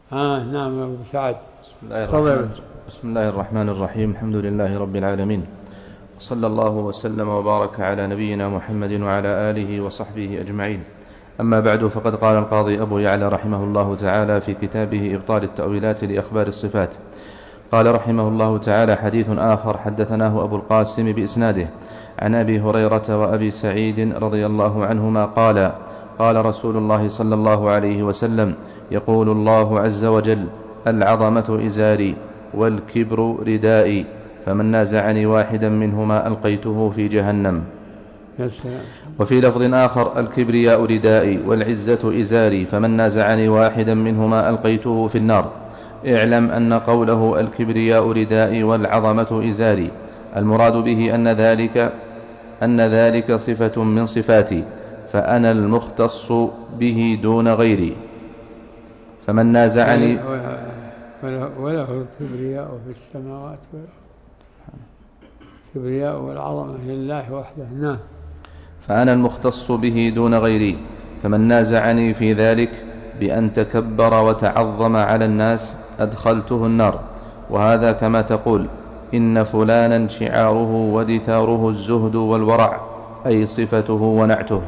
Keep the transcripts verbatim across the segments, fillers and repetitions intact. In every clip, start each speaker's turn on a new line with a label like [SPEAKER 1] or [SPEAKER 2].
[SPEAKER 1] آه نعم أبو سعد.
[SPEAKER 2] بسم الله الرحمن, بسم الله الرحمن الرحيم. الحمد لله رب العالمين، صلى الله وسلم وبارك على نبينا محمد وعلى آله وصحبه أجمعين. أما بعد، فقد قال القاضي أبو يعلى رحمه الله تعالى في كتابه إبطال التأويلات لأخبار الصفات، قال رحمه الله تعالى: حديث آخر حدثناه أبو القاسم بإسناده عن أبي هريرة وأبي سعيد رضي الله عنهما قال: قال رسول الله صلى الله عليه وسلم: يقول الله عز وجل: العظمة إزاري والكبر ردائي، فمن نازعني واحدا منهما ألقيته في جهنم. وفي لفظ آخر: الكبرياء ردائي والعزة إزاري، فمن نازعني واحدا منهما ألقيته في النار. اعلم أن قوله الكبرياء ردائي والعظمة إزاري المراد به أن ذلك أن ذلك صفة من صفاتي، فأنا المختص به دون غيري. فمن نازعني
[SPEAKER 1] وله الكبرياء في السماوات والأرض، الكبرياء والعظمة لله وحده. نعم.
[SPEAKER 2] فأنا المختص به دون غيري، فمن نازعني في ذلك بأن تكبر وتعظم على الناس أدخلته النار. وهذا كما تقول: إن فلانا شعاره ودثاره الزهد والورع، أي صفته ونعته.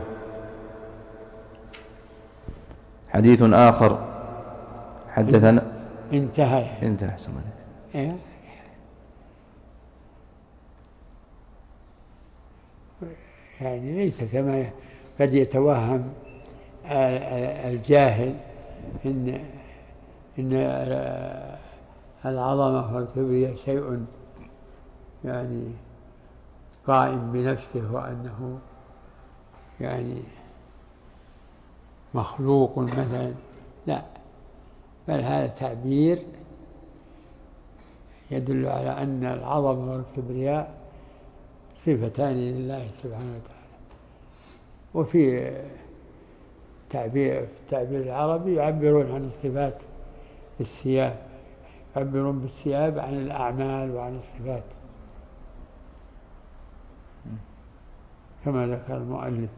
[SPEAKER 2] حديث آخر حدثنا
[SPEAKER 1] انتهى
[SPEAKER 2] انتهى
[SPEAKER 1] إيه؟ يعني ليس كما قد يتوهم الجاهل إن إن العظمة والكبرياء شيء يعني قائم بنفسه، وأنه يعني مخلوق مثلا. لا، بل هذا تعبير يدل على أن العظمة والكبرياء صفتان لله سبحانه وتعالى. وفي تعبير التعبير العربي يعبرون عن الصفات بالثياب، يعبرون بالثياب عن الأعمال وعن الصفات كما ذكر المؤلف.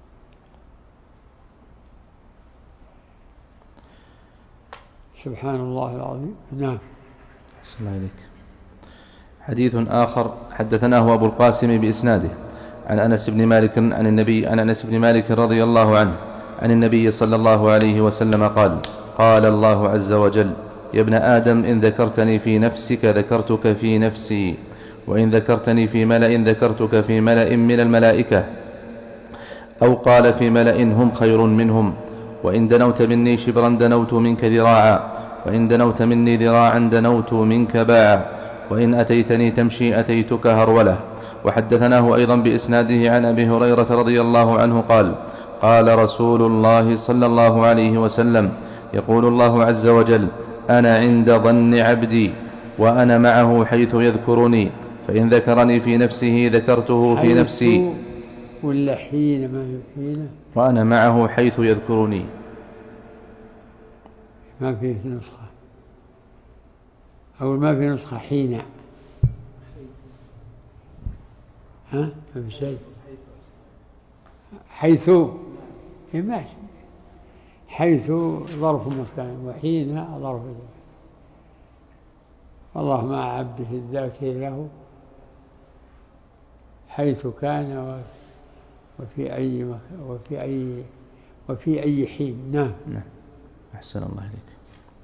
[SPEAKER 1] سبحان الله العظيم. نعم.
[SPEAKER 2] بسم الله عليك. حديث آخر حدثناه أبو القاسم بإسناده عن أنس بن مالك عن النبي عن أنس بن مالك رضي الله عنه عن النبي صلى الله عليه وسلم قال: قال الله عز وجل: يا ابن آدم، إن ذكرتني في نفسك ذكرتك في نفسي، وإن ذكرتني في ملأ ذكرتك في ملأ من الملائكة، أو قال في ملأ هم خير منهم. وإن دنوت مني شبرا دنوت منك ذراعا، وإن دنوت مني ذراعا دنوت منك باعا، وإن أتيتني تمشي أتيتك هرولة. وحدثناه أيضا بإسناده عن أبي هريرة رضي الله عنه قال: قال رسول الله صلى الله عليه وسلم: يقول الله عز وجل: أنا عند ظن عبدي وأنا معه حيث يذكرني، فإن ذكرني في نفسه ذكرته في نفسي.
[SPEAKER 1] ولا حين ما حين
[SPEAKER 2] وأنا معه حيث يذكرني.
[SPEAKER 1] ما فيه نسخة، أو ما في نسخة حين. ها ما في شيء. حيث ماشي، حيث ظرف مكان، وحين ظرف مكان. والله مع عبده الذاكر له حيث كان وفي أي مكان وفي أي وفي أي حين. نعم.
[SPEAKER 2] نعم. أحسن الله إليك.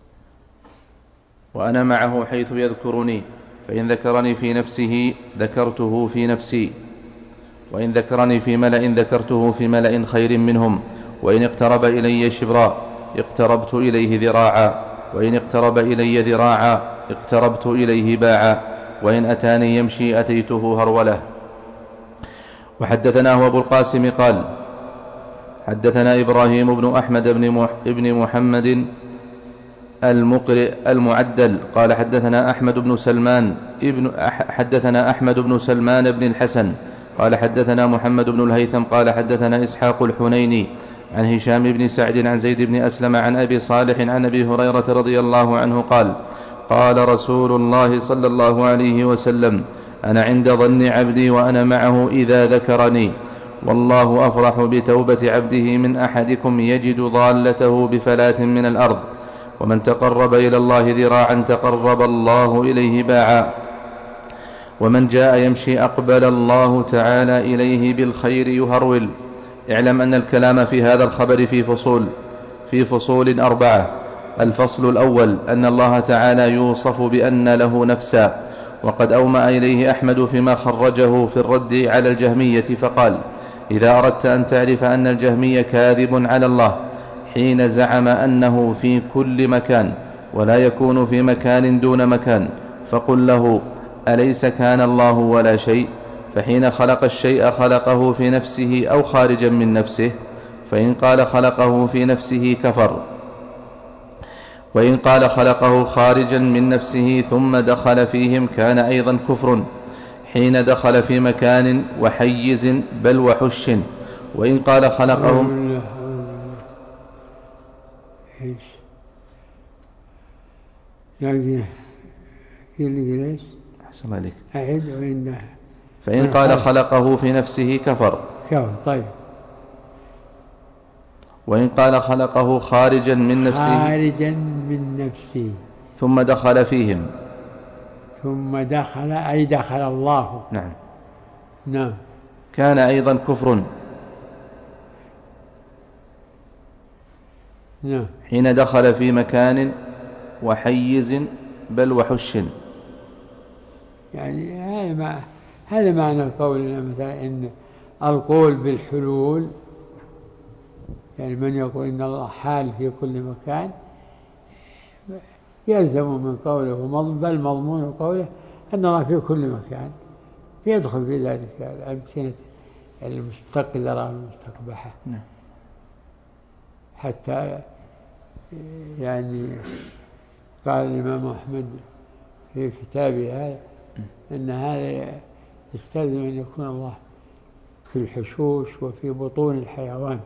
[SPEAKER 2] وأنا معه حيث يذكرني، فإن ذكرني في نفسه ذكرته في نفسي، وإن ذكرني في ملأ ذكرته في ملأ خير منهم. وإن اقترب إلي شبرا اقتربت إليه ذراعا، وإن اقترب إلي ذراعا اقتربت إليه باعا، وإن أتاني يمشي أتيته هرولة. وحدثناه أبو القاسم قال: حدثنا إبراهيم بن أحمد بن محمد المقرئ المعدل قال: حدثنا أحمد بن سلمان ابن حدثنا أحمد بن سلمان بن الحسن قال: حدثنا محمد بن الهيثم قال: حدثنا إسحاق الحنيني عن هشام بن سعد عن زيد بن أسلم عن أبي صالح عن أبي هريرة رضي الله عنه قال: قال رسول الله صلى الله عليه وسلم: أنا عند ظن عبدي وأنا معه إذا ذكرني، والله أفرح بتوبة عبده من أحدكم يجد ضالته بفلاة من الأرض، ومن تقرب إلى الله ذراعا تقرب الله إليه باعا، ومن جاء يمشي أقبل الله تعالى إليه بالخير يهرول. اعلم أن الكلام في هذا الخبر في فصول في فصول أربعة. الفصل الأول أن الله تعالى يوصف بأن له نفسا، وقد أومأ إليه أحمد فيما خرجه في الرد على الجهمية فقال: إذا أردت أن تعرف أن الجهمي كاذب على الله حين زعم أنه في كل مكان ولا يكون في مكان دون مكان، فقل له: أليس كان الله ولا شيء؟ فحين خلق الشيء خلقه في نفسه أو خارجا من نفسه؟ فإن قال خلقه في نفسه كفر، وإن قال خلقه خارجا من نفسه ثم دخل فيهم كان أيضا كفر حين دخل في مكان وحيز بل وحش. وإن قال خلقهم فإن قال خلقه في نفسه كفر،
[SPEAKER 1] طيب.
[SPEAKER 2] وإن قال خلقه خارجا من نفسه
[SPEAKER 1] خارجا من نفسه
[SPEAKER 2] ثم دخل فيهم
[SPEAKER 1] ثم دخل أي دخل الله،
[SPEAKER 2] نعم
[SPEAKER 1] نعم،
[SPEAKER 2] كان أيضا كفر
[SPEAKER 1] نعم
[SPEAKER 2] حين دخل في مكان وحيز بل وحش.
[SPEAKER 1] يعني هذا هذا معنى قولنا مثلا إن القول بالحلول، يعني من يقول إن الله حال في كل مكان يلزم من قوله بل مضمون قوله أن الله في كل مكان، يدخل في ذلك الأمكنة المستقذرة والمستقبحة. حتى يعني قال الإمام أحمد في كتابه هذا أن هذا يستلزم أن يكون الله في الحشوش وفي بطون الحيوان.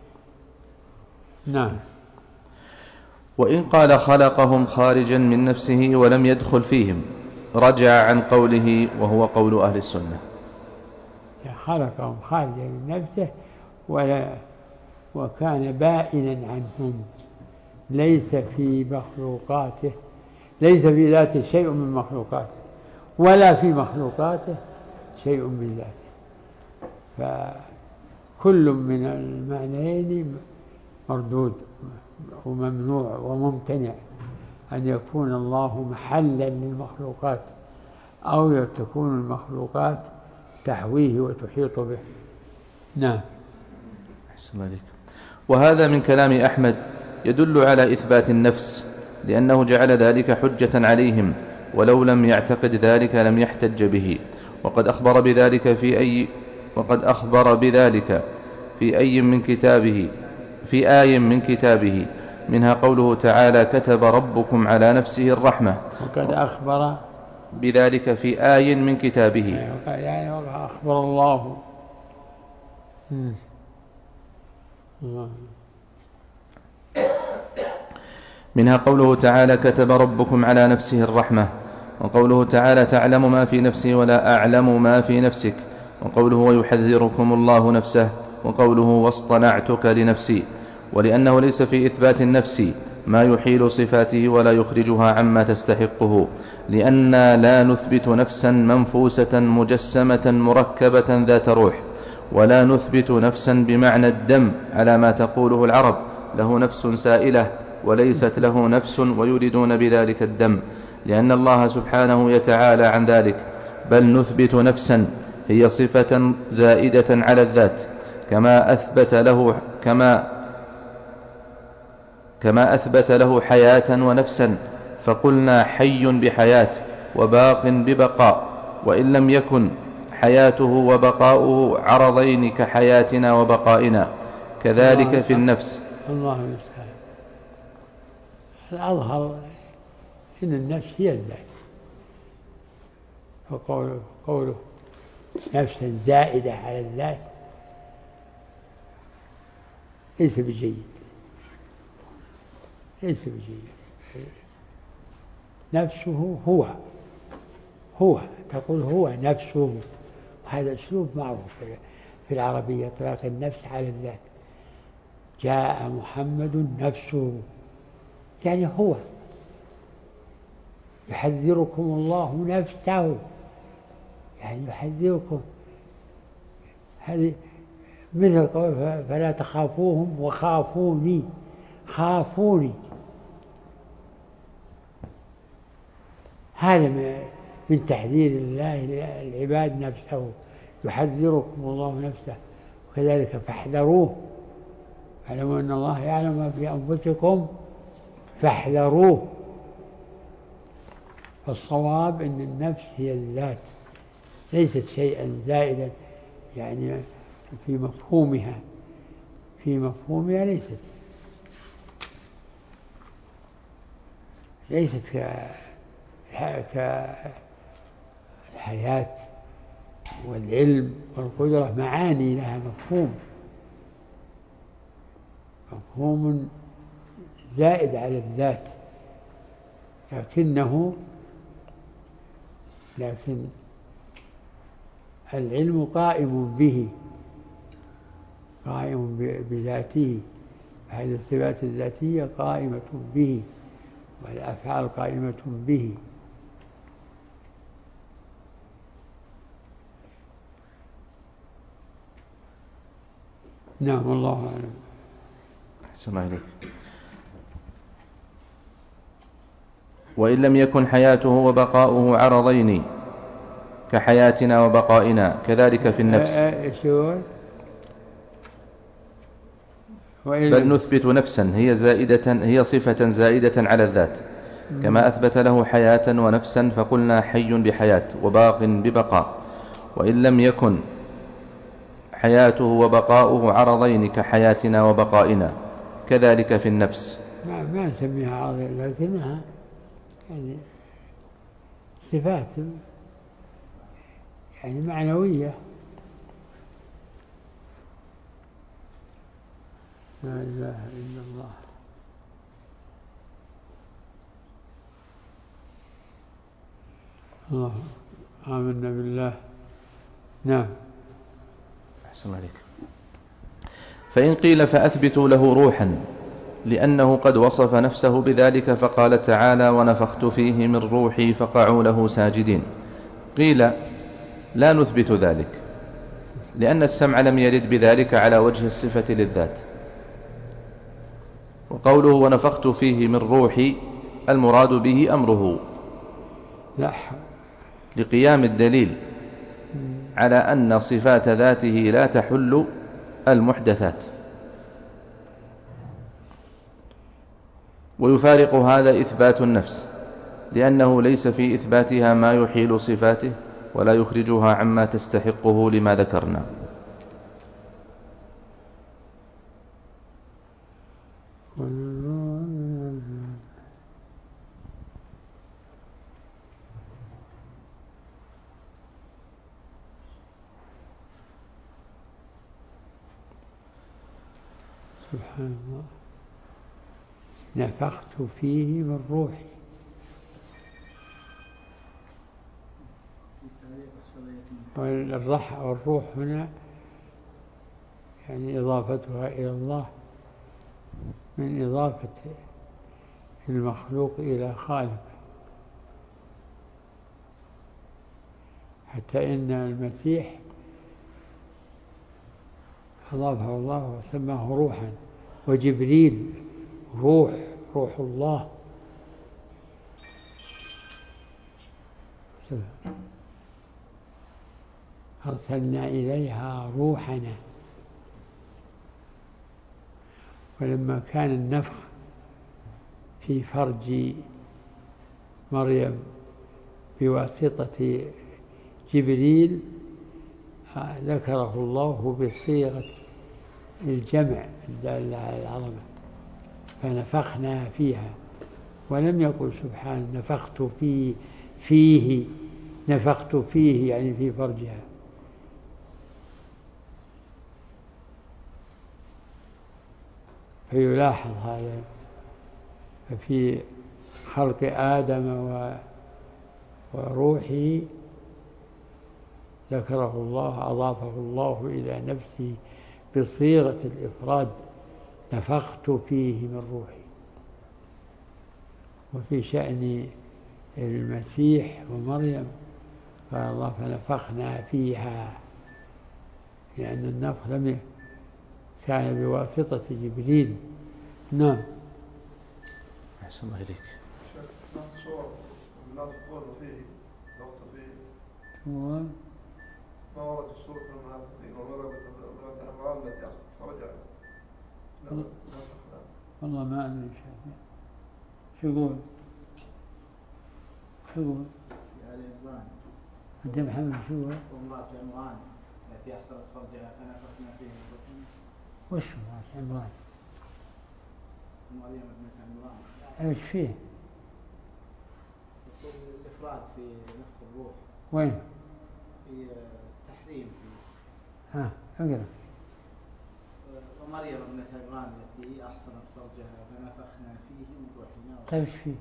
[SPEAKER 1] نعم.
[SPEAKER 2] وإن قال خلقهم خارجا من نفسه ولم يدخل فيهم رجع عن قوله وهو قول أهل السنة.
[SPEAKER 1] خلقهم خارجا من نفسه ولا وكان بائنا عنهم، ليس في مخلوقاته، ليس في ذاته شيء من مخلوقاته ولا في مخلوقاته شيء من ذاته، فكل من المعنيين مردود وممنوع وممتنع، أن يكون الله محلا للمخلوقات أو تكون المخلوقات تحويه وتحيط به. نعم.
[SPEAKER 2] وهذا من كلام أحمد يدل على إثبات النفس، لأنه جعل ذلك حجة عليهم، ولو لم يعتقد ذلك لم يحتج به. وقد أخبر بذلك في أي وقد أخبر بذلك في أي من كتابه في آي من كتابه، منها قوله تعالى: كتب ربكم على نفسه الرحمة.
[SPEAKER 1] وقد أخبر
[SPEAKER 2] بذلك في آي من كتابه،
[SPEAKER 1] يعني أخبر الله.
[SPEAKER 2] منها قوله تعالى: كتب ربكم على نفسه الرحمة. وقوله تعالى: تعلم ما في نفسي ولا أعلم ما في نفسك. وقوله: ويحذركم الله نفسه. وقوله: واصطنعتك لنفسي. ولأنه ليس في إثبات النفس ما يحيل صفاته ولا يخرجها عما تستحقه، لأننا لا نثبت نفسا منفوسة مجسمة مركبة ذات روح، ولا نثبت نفسا بمعنى الدم على ما تقوله العرب: له نفس سائلة وليست له نفس، ويريدون بذلك الدم، لأن الله سبحانه يتعالى عن ذلك. بل نثبت نفسا هي صفة زائدة على الذات، كما أثبت له كما كما أثبت له حياة ونفسا، فقلنا حي بحياة وباق ببقاء، وإن لم يكن حياته وبقاؤه عرضين كحياتنا وبقائنا، كذلك في النفس.
[SPEAKER 1] الله المستعان. الأظهر إن النفس هي الذات، وقوله قوله نفسا زائدة على الذات ليس بجيد، ليس بجيد. نفسه هو هو تقول هو نفسه، هذا أسلوب معروف في العربية، إطلاق النفس على الذات. جاء محمد نفسه، يعني هو يحذركم الله نفسه، يعني يحذركم. هذه مثل قول فلا تخافوهم وخافوني، خافوني. هذا من تحذير الله العباد نفسه، يحذركم الله نفسه. وكذلك فاحذروه، اعلموا أن الله يعلم ما في أنفسكم فاحذروه. فالصواب أن النفس هي الذات، ليست شيئا زائدا، يعني في مفهومها في مفهومها ليست ليست كالحياة والعلم والقدرة، معاني لها مفهوم مفهوم زائد على الذات، لكنه لكن العلم قائم به، قائم بذاته. هذه الصفات الذاتية قائمة به، والأفعال قائمة به. نعم، الله أعلم.
[SPEAKER 2] أحسن الله إليك. وإن لم يكن حياته وبقاؤه عرضين كحياتنا وبقائنا كذلك في النفس، بل نثبت نفسا هي زائدة هي صفة زائدة على الذات، كما أثبت له حياة ونفسا فقلنا حي بحياة وباق ببقاء. وإن لم يكن حياته وبقاؤه عرضين كحياتنا وبقائنا كذلك في النفس.
[SPEAKER 1] ما, ما نسميها عرضين، لكنها يعني صفات يعني معنوية. لا إله إلا الله. الله آمنا بالله. نعم.
[SPEAKER 2] أحسن عليك. فإن قيل فأثبتوا له روحا لأنه قد وصف نفسه بذلك، فقال تعالى ونفخت فيه من روحي فقعوا له ساجدين. قيل لا نثبت ذلك، لأن السمع لم يرد بذلك على وجه الصفة للذات. وقوله ونفخت فيه من روحي المراد به أمره،
[SPEAKER 1] لا،
[SPEAKER 2] لقيام الدليل على أن صفات ذاته لا تحل المحدثات. ويفارق هذا إثبات النفس، لأنه ليس في إثباتها ما يحيل صفاته ولا يخرجها عما تستحقه لما ذكرنا.
[SPEAKER 1] سبحان الله. نفخت فيه من روحي. والروح والروح هنا يعني إضافتها إلى الله من إضافة المخلوق إلى خالق، حتى إن المسيح أضافه الله وسماه روحا، وجبريل روح روح الله. أرسلنا إليها روحنا. ولما كان النفخ في فرج مريم بواسطة جبريل ذكره الله بصيغة الجمع الدالة على العظمة، فنفخنا فيها، ولم يقل سبحانه نفخت فيه فيه نفخت فيه يعني في فرجها. فيلاحظ هذا. ففي خلق آدم وروحه ذكره الله، أضافه الله إلى نفسه بصيغة الإفراد، نفخت فيه من روحي. وفي شأن المسيح ومريم قال الله فنفخنا فيها، لأن النفخ لم كان بواسطة جبريل. نعم.
[SPEAKER 2] أحسن الله إليك.
[SPEAKER 3] ما ورد في سورة المنافقين وضربت امرأة التي فرجع.
[SPEAKER 1] والله ما أدري شو يقول. شو يقول؟ أنت محمد شو يقول؟
[SPEAKER 4] وامرأة عمران التي أحصلت فرجها فنفخنا فيه من روحنا.
[SPEAKER 1] وش امرأة عمران؟
[SPEAKER 4] مريم ابنة عمران.
[SPEAKER 1] ايش فيه؟
[SPEAKER 4] يقول الإفراد في نفخ الروح.
[SPEAKER 1] وين؟
[SPEAKER 4] في تحريم في.
[SPEAKER 1] ها اقرأ.
[SPEAKER 4] ومريم ابنة عمران التي أحصنت فرجها فنفخنا فيه من روحنا.
[SPEAKER 1] طيب ايش فيه؟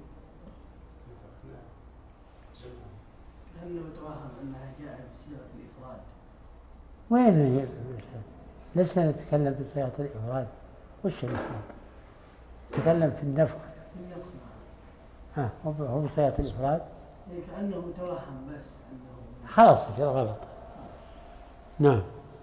[SPEAKER 5] لأنه متوهم أنها جاءت بصيغة الإفراد.
[SPEAKER 1] وين هي؟ لسنا نتكلم بصيغة الإفراد. وش الإفراد؟ نتكلم في النفخ.
[SPEAKER 5] النفخ.
[SPEAKER 1] ها هو بصيغة الإفراد.
[SPEAKER 5] كأنه متوهم بس أنه.
[SPEAKER 1] خلاص يصير غلط. نعم.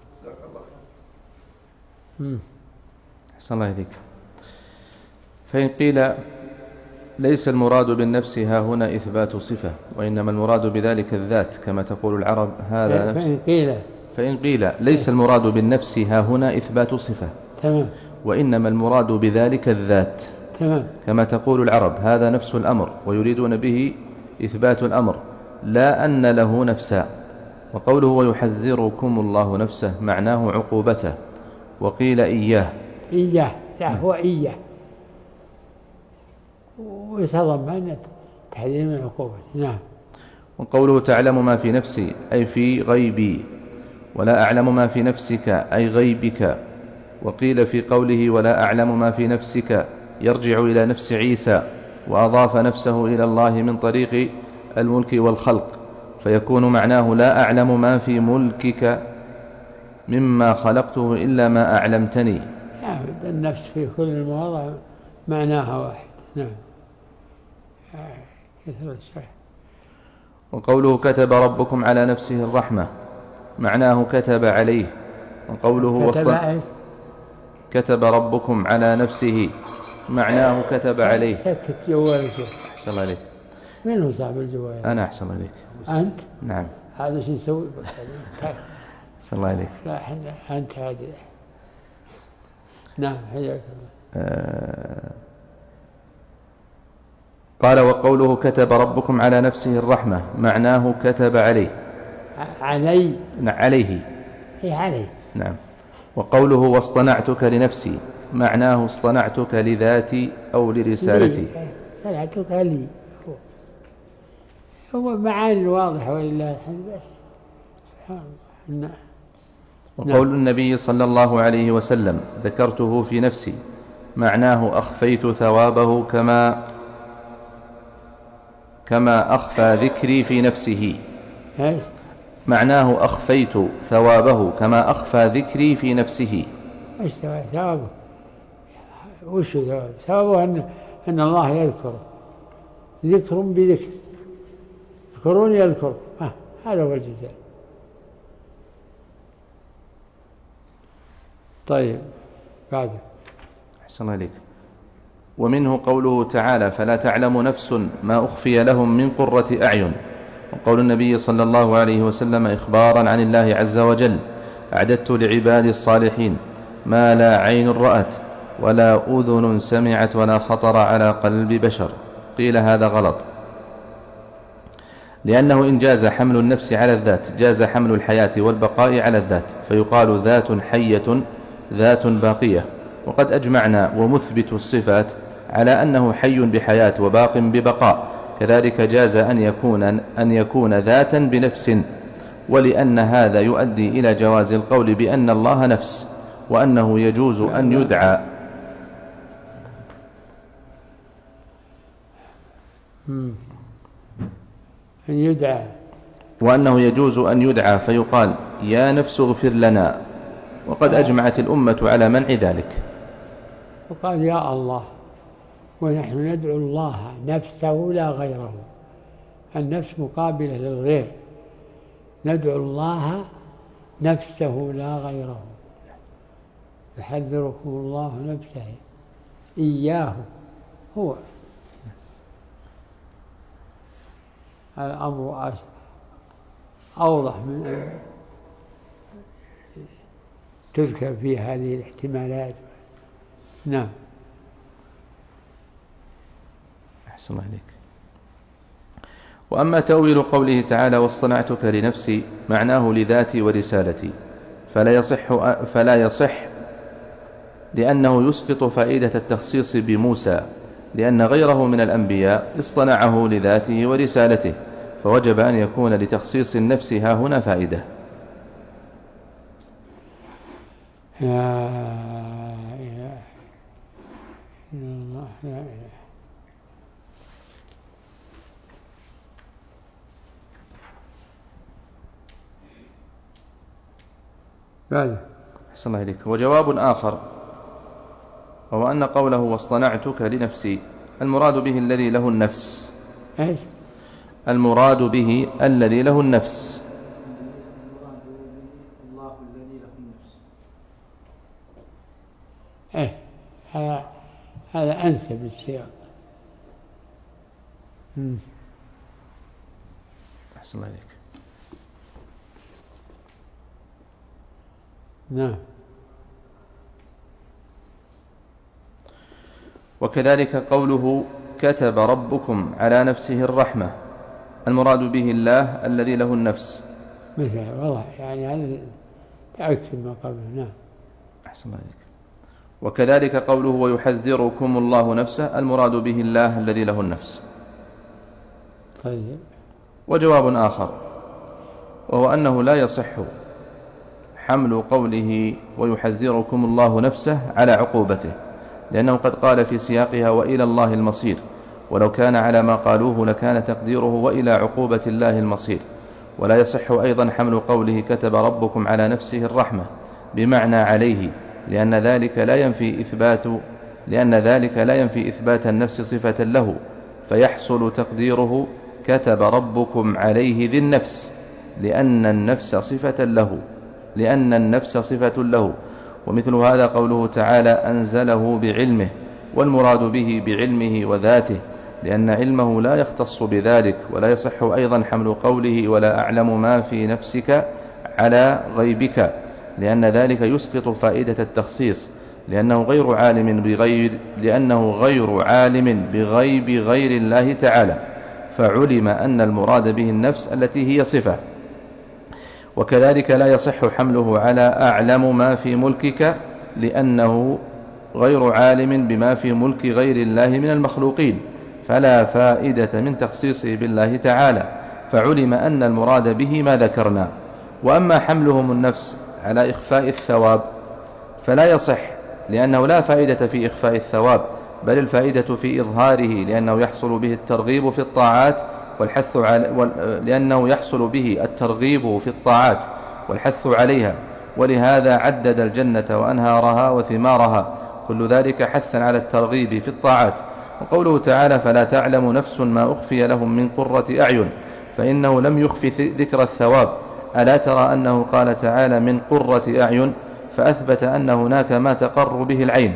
[SPEAKER 2] أحسن الله إليك. فإن قيل ليس المراد بالنفس ها هنا إثبات صفة، وإنما المراد بذلك الذات كما تقول العرب هذا نفس.
[SPEAKER 1] فإن قيل
[SPEAKER 2] فإن قيل ليس المراد بالنفس ها هنا إثبات صفة،
[SPEAKER 1] تمام،
[SPEAKER 2] وإنما المراد بذلك الذات،
[SPEAKER 1] تمام،
[SPEAKER 2] كما تقول العرب هذا نفس الأمر، ويريدون به إثبات الأمر لا أن له نفسا. وقوله ويحذركم الله نفسه معناه عقوبته. وقيل إياه.
[SPEAKER 1] إياه، لا هو إياه، ويتضمن تحذير من عقوبة. نعم.
[SPEAKER 2] وقوله تعلم ما في نفسي أي في غيبي، ولا أعلم ما في نفسك أي غيبك. وقيل في قوله ولا أعلم ما في نفسك يرجع إلى نفس عيسى، وأضاف نفسه إلى الله من طريق الملك والخلق، فيكون معناه لا أعلم ما في ملكك مما خلقته إلا ما أعلمتني.
[SPEAKER 1] النفس في كل المواضع معناها واحد. نعم. كثر الشرح.
[SPEAKER 2] وقوله كتب ربكم على نفسه الرحمة معناه كتب عليه. وقوله
[SPEAKER 1] كتب,
[SPEAKER 2] وصل... كتب ربكم على نفسه معناه كتب عليه.
[SPEAKER 1] سكت جوالك.
[SPEAKER 2] أحسن الله عليك.
[SPEAKER 1] من هو صاحب الجوال؟
[SPEAKER 2] أنا أحسن الله عليك.
[SPEAKER 1] أنت؟
[SPEAKER 2] نعم.
[SPEAKER 1] هذا شو نسوي؟
[SPEAKER 2] أحسن الله عليك.
[SPEAKER 1] لا احنا أنت هذا. نعم حياك الله.
[SPEAKER 2] آه... قال وقوله كتب ربكم على نفسه الرحمة معناه كتب عليه.
[SPEAKER 1] علي.
[SPEAKER 2] عليه.
[SPEAKER 1] هي عليه.
[SPEAKER 2] نعم. وقوله واصطنعتك لنفسي معناه اصطنعتك لذاتي أو لرسالتي.
[SPEAKER 1] اصطنعتك لي. هو معاني واضحة ولله الحمد بس. نعم.
[SPEAKER 2] وقول النبي صلى الله عليه وسلم ذكرته في نفسي معناه أخفيت ثوابه كما كما أخفى ذكري في نفسه. معناه أخفيت ثوابه كما أخفى ذكري في نفسه.
[SPEAKER 1] وش ثوابه؟ وش ثوابه؟ ثوابه أن, أن الله يذكر ذكر بذكر، يذكرون يذكر. آه. هذا هو الجزاء. طيب بعد.
[SPEAKER 2] أحسن الله إليك. ومنه قوله تعالى فلا تعلم نفس ما أخفي لهم من قرة أعين. وقول النبي صلى الله عليه وسلم إخبارا عن الله عز وجل أعددت لعبادي الصالحين ما لا عين رأت ولا أذن سمعت ولا خطر على قلب بشر. قيل هذا غلط، لأنه إن جاز حمل النفس على الذات جاز حمل الحياة والبقاء على الذات، فيقال ذات حية ذات باقية. وقد أجمعنا ومثبت الصفات على أنه حي بحياة وباق ببقاء، كذلك جاز أن يكون, أن يكون ذاتا بنفس، ولأن هذا يؤدي إلى جواز القول بأن الله نفس، وأنه يجوز أن يدعى
[SPEAKER 1] أن يدعى
[SPEAKER 2] وأنه يجوز أن يدعى فيقال يا نفس اغفر لنا. وقد أجمعت الأمة على منع ذلك.
[SPEAKER 1] وقال يا الله ونحن ندعو الله نفسه لا غيره، النفس مقابلة للغير، ندعو الله نفسه لا غيره، يحذركم الله نفسه إياه هو. الأمر أوضح من أن تذكر في هذه الاحتمالات. نعم.
[SPEAKER 2] أحسن الله عليك. وأما تأويل قوله تعالى واصطنعتك لنفسي معناه لذاتي ورسالتي، فلا يصح, فلا يصح لأنه يسقط فائدة التخصيص بموسى، لأن غيره من الأنبياء اصطنعه لذاته ورسالته، فوجب أن يكون لتخصيص النفس ها هنا فائدة.
[SPEAKER 1] لا إله إلا الله لا إله. بعد.
[SPEAKER 2] أحسن الله إليك. وجواب آخر وهو أن قوله واصطنعتك لنفسي المراد به الذي له النفس.
[SPEAKER 1] إيش؟
[SPEAKER 2] المراد به الذي له النفس.
[SPEAKER 4] الله الذي له النفس.
[SPEAKER 1] إيه هذا هذا أنسب السياق.
[SPEAKER 2] أحسن الله إليك.
[SPEAKER 1] نعم.
[SPEAKER 2] وكذلك قوله كتب ربكم على نفسه الرحمة المراد به الله الذي له النفس.
[SPEAKER 1] مثل والله يعني هذا تأكد ما قبله. نعم.
[SPEAKER 2] أحسن الله عليك. وكذلك قوله ويحذركم الله نفسه المراد به الله الذي له النفس.
[SPEAKER 1] طيب.
[SPEAKER 2] وجواب آخر وهو أنه لا يصح حمل قوله ويحذركم الله نفسه على عقوبته، لأنه قد قال في سياقها وإلى الله المصير، ولو كان على ما قالوه لكان تقديره وإلى عقوبة الله المصير. ولا يصح أيضا حمل قوله كتب ربكم على نفسه الرحمة بمعنى عليه، لأن ذلك لا ينفي إثبات لأن ذلك لا ينفي إثبات النفس صفة له، فيحصل تقديره كتب ربكم عليه ذي النفس، لأن النفس صفة له لأن النفس صفة له. ومثل هذا قوله تعالى أنزله بعلمه، والمراد به بعلمه وذاته، لأن علمه لا يختص بذلك. ولا يصح أيضا حمل قوله ولا أعلم ما في نفسك على غيبك، لأن ذلك يسقط فائدة التخصيص، لأنه غير عالم بغير لأنه غير عالم بغيب غير الله تعالى، فعلم أن المراد به النفس التي هي صفة. وكذلك لا يصح حمله على أعلم ما في ملكك، لأنه غير عالم بما في ملك غير الله من المخلوقين، فلا فائدة من تخصيصه بالله تعالى، فعلم أن المراد به ما ذكرنا. وأما حملهم النفس على إخفاء الثواب فلا يصح، لأنه لا فائدة في إخفاء الثواب، بل الفائدة في إظهاره، لأنه يحصل به الترغيب في الطاعات والحث على لأنه يحصل به الترغيب في الطاعات والحث عليها. ولهذا عدد الجنة وأنهارها وثمارها، كل ذلك حثا على الترغيب في الطاعات. وقوله تعالى فلا تعلم نفس ما أخفي لهم من قرة أعين، فإنه لم يخفي ذكر الثواب. ألا ترى أنه قال تعالى من قرة أعين، فأثبت أن هناك ما تقر به العين،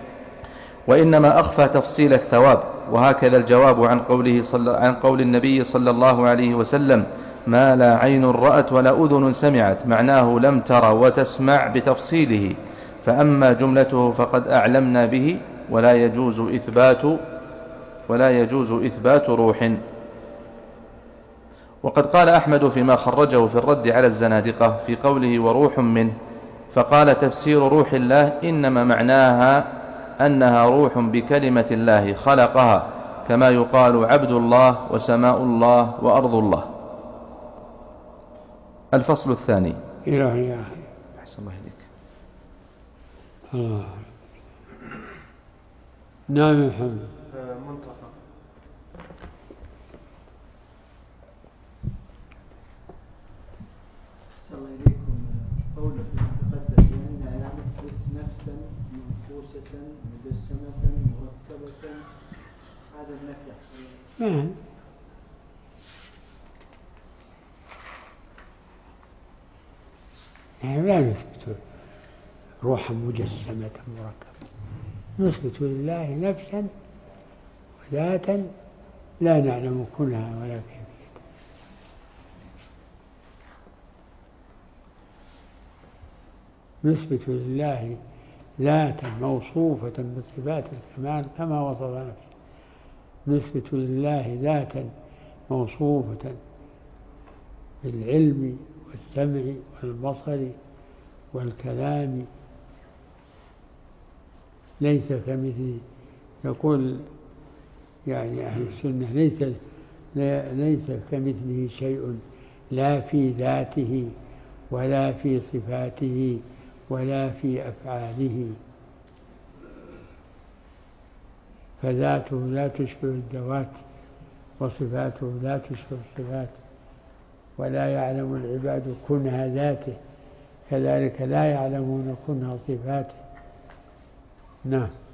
[SPEAKER 2] وإنما أخفى تفصيل الثواب. وهكذا الجواب عن قوله صلى عن قول النبي صلى الله عليه وسلم ما لا عين رأت ولا أذن سمعت، معناه لم تر وتسمع بتفصيله، فأما جملته فقد أعلمنا به، ولا يجوز إثبات ولا يجوز إثبات روح. وقد قال أحمد فيما خرجه في الرد على الزنادقة في قوله وروح منه، فقال تفسير روح الله إنما معناها أنها روح بكلمة الله خلقها، كما يقال عبد الله وسماء الله وأرض الله. الفصل الثاني.
[SPEAKER 1] إلهي يا أخي.
[SPEAKER 2] أحسن الله إليك.
[SPEAKER 1] الله. نعم محمد.
[SPEAKER 3] منطقة.
[SPEAKER 4] صلى الله إليكم. قوله تقدس لأنها يعني نفسا منفوسة مجسمة مركبة النفي
[SPEAKER 1] ما يعني لا نثبت روحا مجسمة مركبة، نثبت لله نفسا وذاتا لا نعلم كنها ولا كيفية. نثبت لله ذاتا موصوفة بصفات الكمال كما وصف نفسه، نثبت لله ذاتا موصوفة بالعلم والسمع والبصر والكلام ليس كمثله. يقول يعني أهل السنة ليس ليس كمثله شيء لا في ذاته ولا في صفاته ولا في أفعاله، فذاته لا تشبه الذوات وصفاته لا تشبه الصفات، ولا يعلم العباد كنها ذاته كذلك لا يعلمون كنها صفاته. نعم.